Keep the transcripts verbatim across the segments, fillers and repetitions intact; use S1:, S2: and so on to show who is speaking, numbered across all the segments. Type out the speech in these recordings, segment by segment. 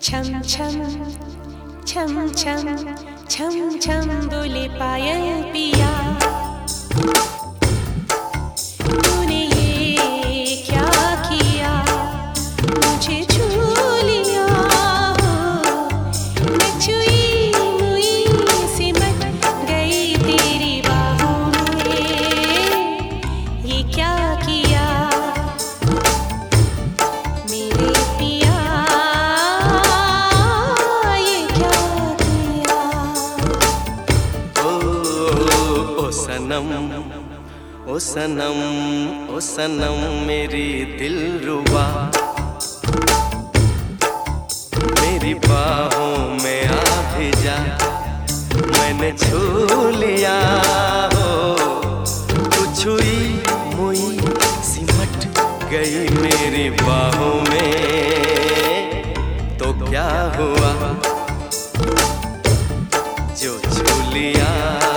S1: छम छम छम छम छम छम बोले पायल पिया, तूने ये क्या किया, मुझे छू लिया हो, मैं छुई मुई सिमट गई तेरी बाहों में, ये क्या किया मेरे पिया, ये क्या किया।
S2: ओ, ओ सनम ओ सनम ओ सनम मेरी दिलरुबा, मेरी बाहों में आ भी जा, मैंने छू लिया हो, तू छुई मुई सिमट गई मेरी बाहों में, तो क्या हुआ जो छू लिया,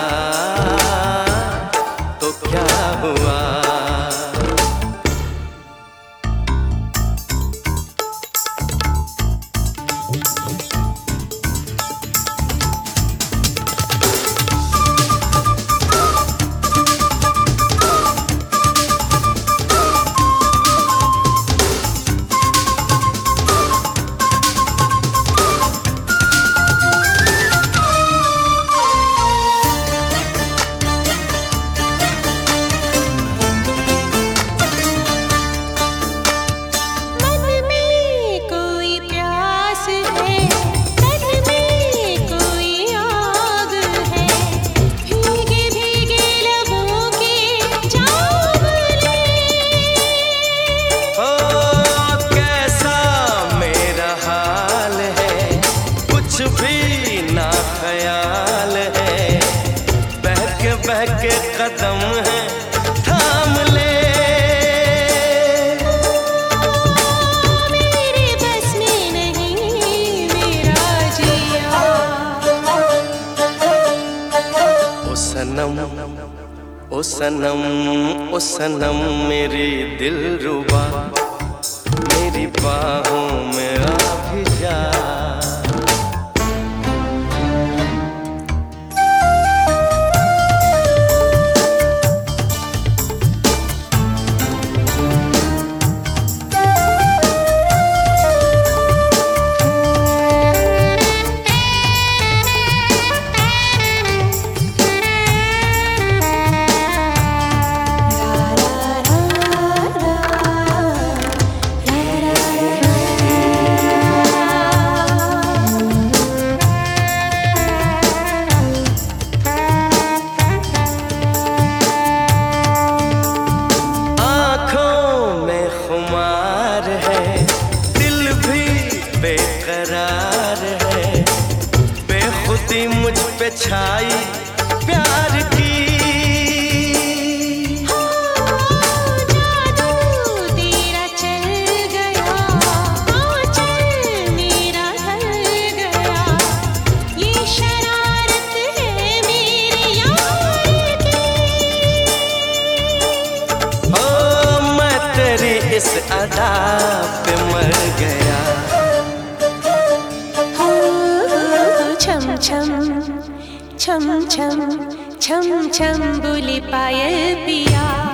S2: तो क्या हुआ। ख्याल है बहके बहके कदम है, थाम ले
S1: मेरे बस में नहीं मेरा जिया।
S2: ओ सनम ओ सनम ओ सनम मेरी दिलरुबा, मेरी बाहों में आ भी जा। बेकरार है बेखुदी मुझ पे छाई प्यार की,
S1: जादू तेरा चल गया, आंचल मेरा ढल गया, ये शरारत है मेरे यार की।
S2: ओ मैं तेरी इस अदा पे मर गया।
S1: छम छम छम छम छम छम बोले पायल पिया।